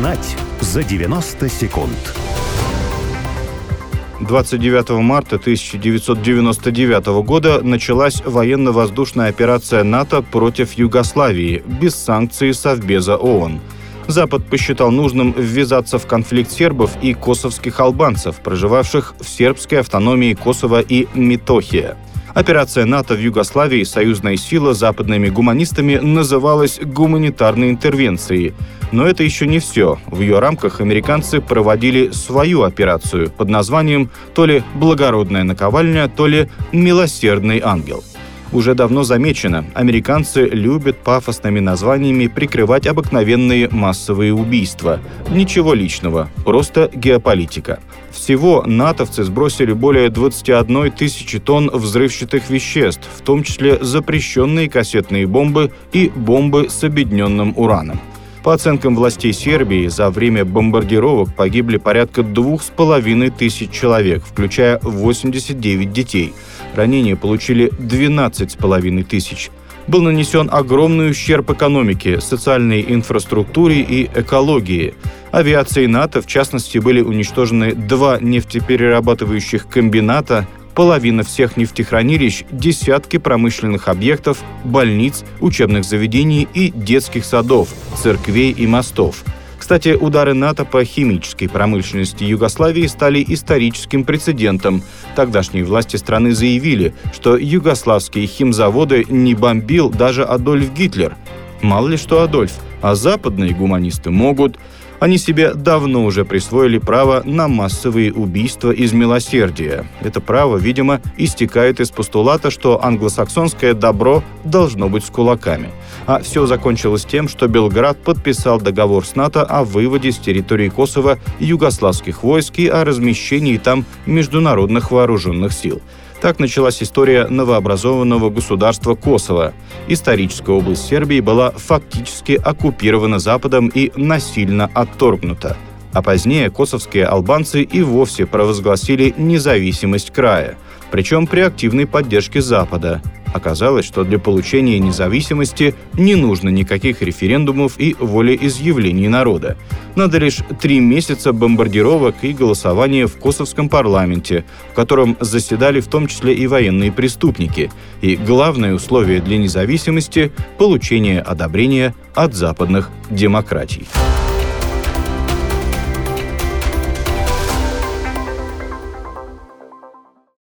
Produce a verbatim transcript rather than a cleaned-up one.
Узнать за девяносто секунд. двадцать девятого марта тысяча девятьсот девяносто девятого года началась военно-воздушная операция НАТО против Югославии без санкций Совбеза ООН. Запад посчитал нужным ввязаться в конфликт сербов и косовских албанцев, проживавших в сербской автономии Косово и Метохия. Операция НАТО в Югославии «Союзная сила» западными гуманистами называлась гуманитарной интервенцией. Но это еще не все. В ее рамках американцы проводили свою операцию под названием то ли «Благородная наковальня», то ли «Милосердный ангел». Уже давно замечено, американцы любят пафосными названиями прикрывать обыкновенные массовые убийства. Ничего личного, просто геополитика. Всего натовцы сбросили более двадцати одной тысячи тонн взрывчатых веществ, в том числе запрещенные кассетные бомбы и бомбы с обедненным ураном. По оценкам властей Сербии, за время бомбардировок погибли порядка двух с половиной тысяч человек, включая восемьдесят девять детей. Ранения получили двенадцать с половиной тысяч. Был нанесен огромный ущерб экономике, социальной инфраструктуре и экологии. Авиацией НАТО, в частности, были уничтожены два нефтеперерабатывающих комбината, половина всех нефтехранилищ, десятки промышленных объектов, больниц, учебных заведений и детских садов, церквей и мостов. Кстати, удары НАТО по химической промышленности Югославии стали историческим прецедентом. Тогдашние власти страны заявили, что югославские химзаводы не бомбил даже Адольф Гитлер. Мало ли что Адольф, а западные гуманисты могут. Они себе давно уже присвоили право на массовые убийства из милосердия. Это право, видимо, истекает из постулата, что англосаксонское добро должно быть с кулаками. А все закончилось тем, что Белград подписал договор с НАТО о выводе с территории Косово югославских войск и о размещении там международных вооруженных сил. Так началась история новообразованного государства Косово. Историческая область Сербии была фактически оккупирована Западом и насильно отторгнута. А позднее косовские албанцы и вовсе провозгласили независимость края, причем при активной поддержке Запада. Оказалось, что для получения независимости не нужно никаких референдумов и волеизъявлений народа. Надо лишь три месяца бомбардировок и голосования в косовском парламенте, в котором заседали в том числе и военные преступники. И главное условие для независимости – получение одобрения от западных демократий.